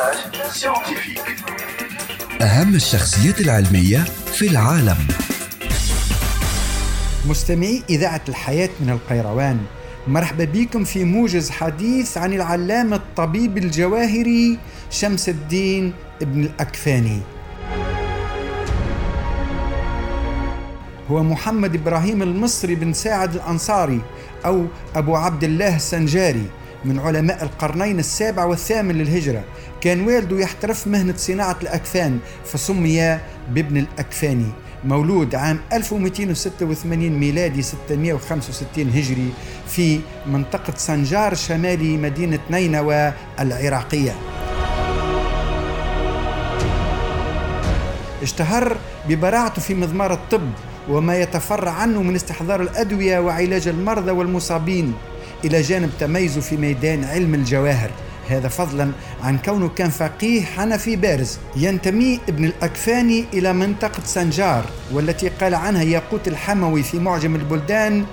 أهم الشخصيات العلمية في العالم. مستمعي إذاعة الحياة من القيروان، مرحبا بكم في موجز حديث عن العلامة الطبيب الجواهري شمس الدين ابن الأكفاني. هو محمد إبراهيم المصري بن ساعد الأنصاري أو أبو عبد الله السنجاري، من علماء القرنين السابع والثامن للهجرة. كان والده يحترف مهنة صناعة الأكفان فسمي بابن الأكفاني. مولود عام 1286 ميلادي 665 هجري في منطقة سنجار شمالي مدينة نينوى العراقية. اشتهر ببراعته في مضمار الطب وما يتفرع عنه من استحضار الأدوية وعلاج المرضى والمصابين، إلى جانب تميزه في ميدان علم الجواهر، هذا فضلا عن كونه كان فقيه حنفي بارز. ينتمي ابن الأكفاني إلى منطقة سنجار، والتي قال عنها ياقوت الحموي في معجم البلدان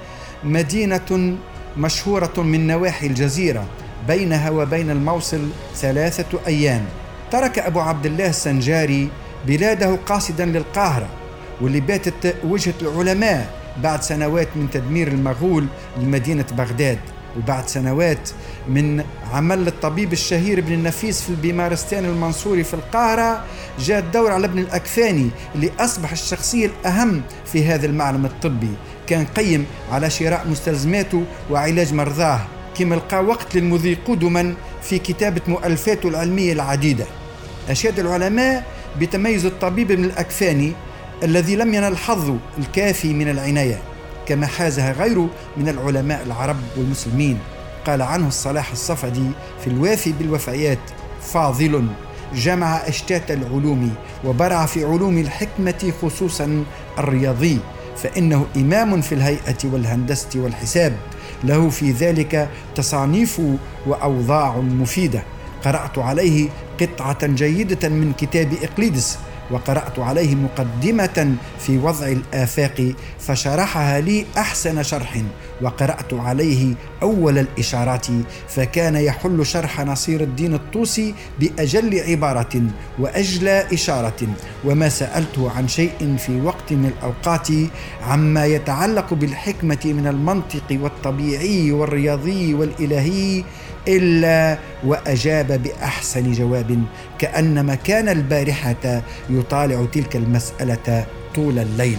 مدينة مشهورة من نواحي الجزيرة، بينها وبين الموصل 3 أيام. ترك أبو عبد الله السنجاري بلاده قاصدا للقاهرة، واللي باتت وجهة العلماء بعد سنوات من تدمير المغول لمدينة بغداد، وبعد سنوات من عمل الطبيب الشهير ابن النفيس في البيمارستان المنصوري في القاهرة، جاء الدور على ابن الأكفاني اللي أصبح الشخصية الأهم في هذا المعلم الطبي. كان قيم على شراء مستلزماته وعلاج مرضاه، كما لقى وقت للمضي قدما في كتابة مؤلفاته العلمية العديدة. أشاد العلماء بتميز الطبيب ابن الأكفاني الذي لم ينل حظه الكافي من العناية كما حازها غيره من العلماء العرب والمسلمين. قال عنه الصلاح الصفدي في الوافي بالوفيات: فاضل جمع أشتات العلوم وبرع في علوم الحكمة خصوصا الرياضي، فإنه إمام في الهيئة والهندسة والحساب، له في ذلك تصانيف وأوضاع مفيدة. قرأت عليه قطعة جيدة من كتاب إقليدس، وقرأت عليه مقدمة في وضع الآفاق فشرحها لي أحسن شرح، وقرأت عليه أول الإشارات فكان يحل شرح نصير الدين الطوسي بأجل عبارة وأجلى إشارة. وما سألته عن شيء في وقت من الأوقات عما يتعلق بالحكمة من المنطق والطبيعي والرياضي والإلهي إلا وأجاب بأحسن جواب، كأنما كان البارحة يطالع تلك المسألة طول الليل.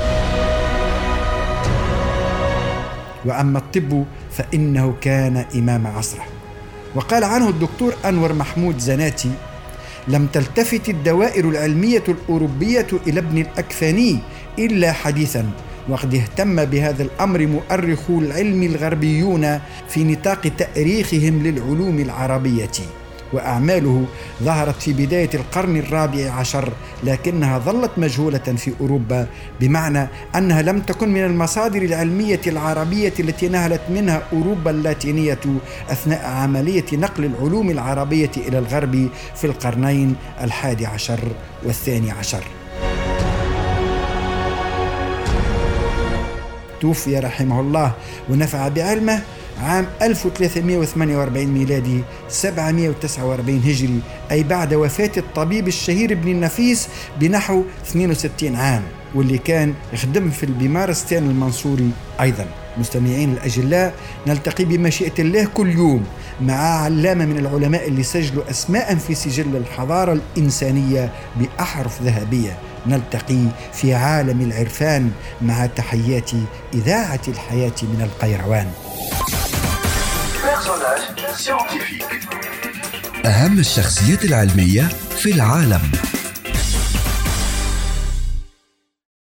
وأما الطب فإنه كان إمام عصره. وقال عنه الدكتور أنور محمود زناتي: لم تلتفت الدوائر العلمية الأوروبية إلى ابن الأكفاني إلا حديثا، وقد اهتم بهذا الأمر مؤرخو العلم الغربيون في نطاق تأريخهم للعلوم العربية، وأعماله ظهرت في بداية القرن 14، لكنها ظلت مجهولة في أوروبا، بمعنى أنها لم تكن من المصادر العلمية العربية التي نهلت منها أوروبا اللاتينية أثناء عملية نقل العلوم العربية إلى الغرب في القرنين 11 و12. توفي رحمه الله ونفع بعلمه عام 1348 ميلادي 749 هجري، أي بعد وفاة الطبيب الشهير ابن النفيس بنحو 62 عام، واللي كان يخدم في البيمارستان المنصوري أيضا. مستمعين الأجلاء، نلتقي بمشيئة الله كل يوم مع علامة من العلماء اللي سجلوا أسماء في سجل الحضارة الإنسانية بأحرف ذهبية. نلتقي في عالم العرفان مع تحيات إذاعة الحياة من القيروان. أهم الشخصيات العلمية في العالم.